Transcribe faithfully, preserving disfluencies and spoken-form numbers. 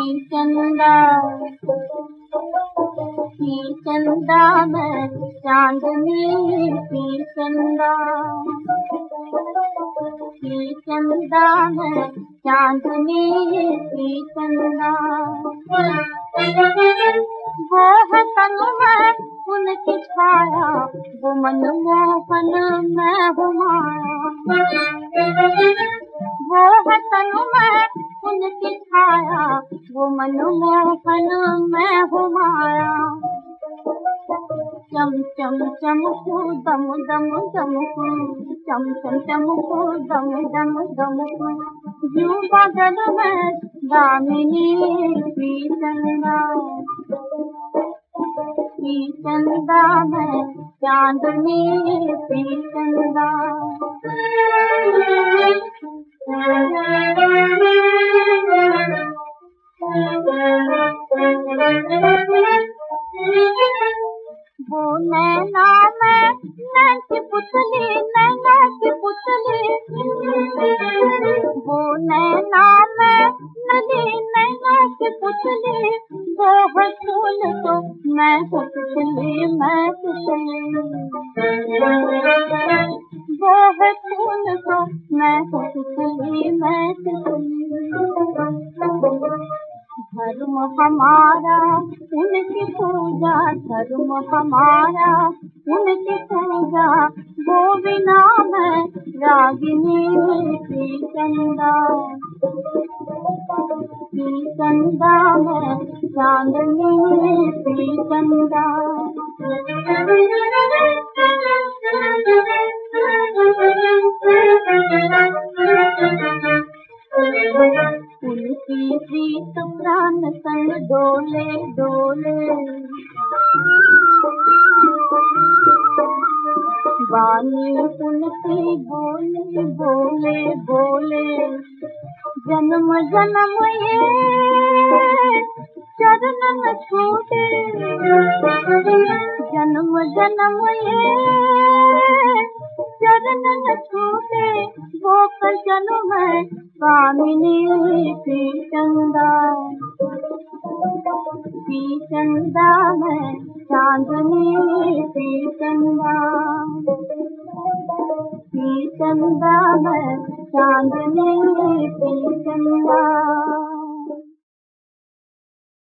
चंदा पी चंदा मैं चांदनी पी चंदा पी चंदा मैं चांदनी पी चंदा वो है तन में उनकी छाया वो मनमोहन मैं हूँ माया वो है तन में उनकी छाया वो मनमोहन मैं हूँ माया चम चम चमकू दम दम दमकू चम चम चमकू दम दम दमकू यूं बदन में दामिनी पी चंदा पी चंदा मैं चांदनी पी चंदा वो नैना में नैन की पुतली नैना की पुतली वो नैना में नदी नैना की पुतली वो है फूल तो मैं पुतली मैं पुतली वो है फूल तो मैं पुतली मैं पुतली धर्म हमारा उनकी पूजा धर्म हमारा उनकी पूजा वो बिना मैं रागिनी पी चंदा पी चंदा मैं चांदनी पी चंदा उनकी प्रीत प्राण संग डोले डोले वाणी उनकी बोले बोले बोले जन्म जन्म ये चरण न छूटे जन्म जन्म ये चरण न छूटे वो कर जन्म है कामिनी पी चंदा पी चंदा मैं चांदनी पी चंदा पी चंदा मैं चांदनी पी चंदा।